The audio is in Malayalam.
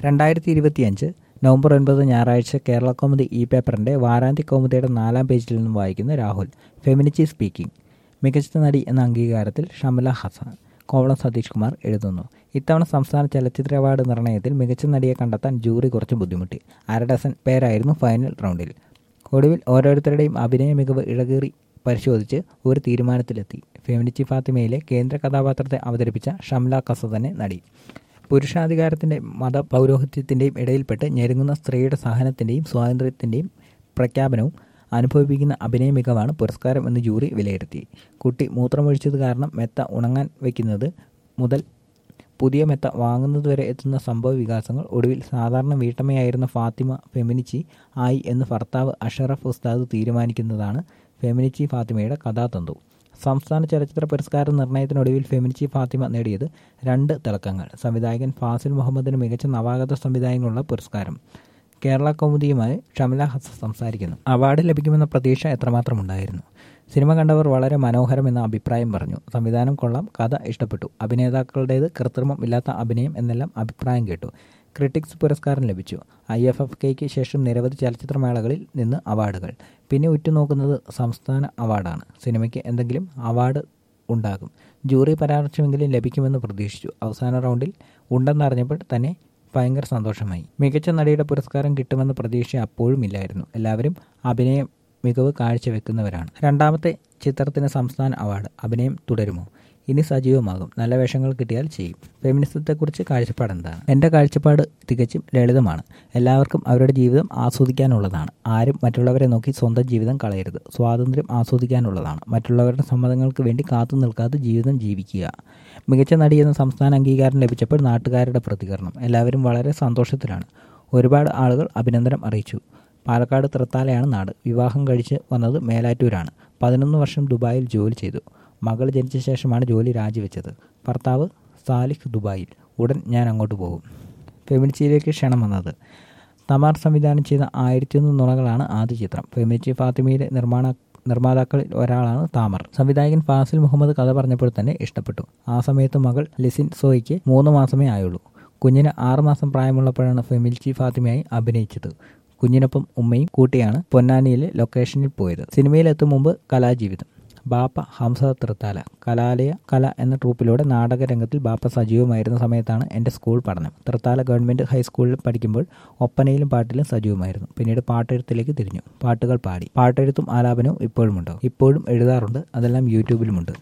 2025 നവംബർ 9 ഞായറാഴ്ച കേരള കൗമുദി ഇ പേപ്പറിൻ്റെ വാരാന്ത്യ കൗമുദിയുടെ 4-ാം പേജിൽ നിന്നും വായിക്കുന്ന രാഹുൽ. Femininity speaking. മികച്ച നടി എന്ന അംഗീകാരത്തിൽ ഷംല ഹസൻ. കോവളം സതീഷ് കുമാർ എഴുതുന്നു. ഇത്തവണ സംസ്ഥാന ചലച്ചിത്ര അവാർഡ് നിർണയത്തിൽ മികച്ച നടിയെ കണ്ടെത്താൻ ജൂറി കുറച്ച് ബുദ്ധിമുട്ടി. 1/2 ഡസൻ പേരായിരുന്നു ഫൈനൽ റൗണ്ടിൽ. ഒടുവിൽ ഓരോരുത്തരുടെയും അഭിനയ മികവ് ഇഴകീറി പരിശോധിച്ച് ഒരു തീരുമാനത്തിലെത്തി. ഫെമിനിറ്റി ഫാത്തിമയിലെ കേന്ദ്ര കഥാപാത്രത്തെ അവതരിപ്പിച്ച ഷംല ഹസൻ തന്നെ നടി. പുരുഷാധികാരത്തിൻ്റെ മതപൗരോഹിത്യത്തിൻ്റെയും ഇടയിൽപ്പെട്ട് ഞെരുങ്ങുന്ന സ്ത്രീയുടെ സഹനത്തിൻ്റെയും സ്വാതന്ത്ര്യത്തിൻ്റെയും പ്രഖ്യാപനവും അനുഭവിപ്പിക്കുന്ന അഭിനയ മികവാണ് പുരസ്കാരം എന്ന് ജൂറി വിലയിരുത്തി. കുട്ടി മൂത്രമൊഴിച്ചത് കാരണം മെത്ത ഉണങ്ങാൻ വയ്ക്കുന്നത് മുതൽ പുതിയ മെത്ത വാങ്ങുന്നതുവരെ എത്തുന്ന സംഭവ വികാസങ്ങൾ, ഒടുവിൽ സാധാരണ വീട്ടമ്മയായിരുന്ന ഫാത്തിമ ഫെമിനിറ്റി ആയി എന്ന് ഭർത്താവ് അഷറഫ് ഉസ്താദ് തീരുമാനിക്കുന്നതാണ് ഫെമിനിറ്റി ഫാത്തിമയുടെ കഥാതന്തു. സംസ്ഥാന ചലച്ചിത്ര പുരസ്കാര നിർണയത്തിനൊടുവിൽ ഫെമിനിറ്റി ഫാത്തിമ നേടിയത് 2 തിളക്കങ്ങൾ. സംവിധായകൻ ഫാസിൽ മുഹമ്മദിന് മികച്ച നവാഗത സംവിധായകനുള്ള പുരസ്കാരം. കേരള കൗമുദിയുമായി ഷംല ഹസൻ സംസാരിക്കുന്നു. അവാർഡ് ലഭിക്കുമെന്ന പ്രതീക്ഷ എത്രമാത്രം ഉണ്ടായിരുന്നു? സിനിമ കണ്ടവർ വളരെ മനോഹരമെന്ന അഭിപ്രായം പറഞ്ഞു. സംവിധാനം കൊള്ളാം, കഥ ഇഷ്ടപ്പെട്ടു, അഭിനേതാക്കളുടേത് കൃത്രിമം ഇല്ലാത്ത അഭിനയം എന്നെല്ലാം അഭിപ്രായം കേട്ടു. ക്രിട്ടിക്സ് പുരസ്കാരം ലഭിച്ചു. IFFKയ്ക്ക് ശേഷം നിരവധി ചലച്ചിത്രമേളകളിൽ നിന്ന് അവാർഡുകൾ. പിന്നെ ഉറ്റുനോക്കുന്നത് സംസ്ഥാന അവാർഡാണ്. സിനിമയ്ക്ക് എന്തെങ്കിലും അവാർഡ് ഉണ്ടാകും. ജൂറി പരാമർശമെങ്കിലും ലഭിക്കുമെന്ന് പ്രതീക്ഷിച്ചു. അവസാന റൗണ്ടിൽ ഉണ്ടെന്നറിഞ്ഞപ്പോൾ തന്നെ ഭയങ്കര സന്തോഷമായി. മികച്ച നടിയുടെ പുരസ്കാരം കിട്ടുമെന്ന പ്രതീക്ഷ അപ്പോഴും ഇല്ലായിരുന്നു. എല്ലാവരും അഭിനയ മികവ് കാഴ്ചവെക്കുന്നവരാണ്. 2ാമത്തെ ചിത്രത്തിന് സംസ്ഥാന അവാർഡ്. അഭിനയം തുടരുമോ? ഇനി സജീവമാകും. നല്ല വേഷങ്ങൾ കിട്ടിയാൽ ചെയ്യും. ഫെമിനിസത്തെക്കുറിച്ച് കാഴ്ചപ്പാട് എന്താണ്? എൻ്റെ കാഴ്ചപ്പാട് തികച്ചും ലളിതമാണ്. എല്ലാവർക്കും അവരുടെ ജീവിതം ആസ്വദിക്കാനുള്ളതാണ്. ആരും മറ്റുള്ളവരെ നോക്കി സ്വന്തം ജീവിതം കളയരുത്. സ്വാതന്ത്ര്യം ആസ്വദിക്കാനുള്ളതാണ്. മറ്റുള്ളവരുടെ സമ്മതങ്ങൾക്ക് വേണ്ടി കാത്തു നിൽക്കാതെ ജീവിതം ജീവിക്കുക. മികച്ച നടി എന്ന സംസ്ഥാന അംഗീകാരം ലഭിച്ചപ്പോൾ നാട്ടുകാരുടെ പ്രതികരണം. എല്ലാവരും വളരെ സന്തോഷത്തിലാണ്. ഒരുപാട് ആളുകൾ അഭിനന്ദനം അറിയിച്ചു. പാലക്കാട് തൃത്താലയാണ് നാട്. വിവാഹം കഴിച്ച് വന്നത് മേലാറ്റൂരാണ്. 11 വർഷം ദുബായിൽ ജോലി ചെയ്തു. മകൾ ജനിച്ച ശേഷമാണ് ജോലി രാജിവെച്ചത്. ഭർത്താവ് സാലിഹ് ദുബായിൽ. ഉടൻ ഞാൻ അങ്ങോട്ട് പോകും. ഫെമിനിറ്റിയിലേക്ക് ക്ഷണം വന്നത്. തമാർ സംവിധാനം ചെയ്ത 1001 നുണകളാണ് ആദ്യ ചിത്രം. ഫെമിനിറ്റി ഫാത്തിമയിലെ നിർമ്മാതാക്കളിൽ ഒരാളാണ് താമർ. സംവിധായകൻ ഫാസിൽ മുഹമ്മദ് കഥ പറഞ്ഞപ്പോൾ തന്നെ ഇഷ്ടപ്പെട്ടു. ആ സമയത്ത് മകൾ ലിസിൻ സോയ്ക്ക് 3 മാസമേ ആയുള്ളൂ. കുഞ്ഞിന് 6 മാസം പ്രായമുള്ളപ്പോഴാണ് ഫെമിനിറ്റി ഫാത്തിമയായി അഭിനയിച്ചത്. കുഞ്ഞിനൊപ്പം ഉമ്മയും കൂട്ടിയാണ് പൊന്നാനിയിലെ ലൊക്കേഷനിൽ പോയത്. സിനിമയിലെത്തും മുമ്പ് കലാജീവിതം. ബാപ്പ ഹംസ തൃത്താല. കലാലയ കല എന്ന ട്രൂപ്പിലൂടെ നാടകരംഗത്തിൽ ബാപ്പ സജീവമായിരുന്ന സമയത്താണ് എൻ്റെ സ്കൂൾ പഠനം. തൃത്താല ഗവൺമെൻറ് ഹൈസ്കൂളിൽ പഠിക്കുമ്പോൾ ഒപ്പനയിലും പാട്ടിലും സജീവമായിരുന്നു. പിന്നീട് പാട്ടെഴുത്തിലേക്ക് തിരിഞ്ഞു. പാട്ടുകൾ പാടി. പാട്ടെഴുത്തും ആലാപനവും ഇപ്പോഴുമുണ്ടോ? ഇപ്പോഴും എഴുതാറുണ്ട്. അതെല്ലാം യൂട്യൂബിലുമുണ്ട്.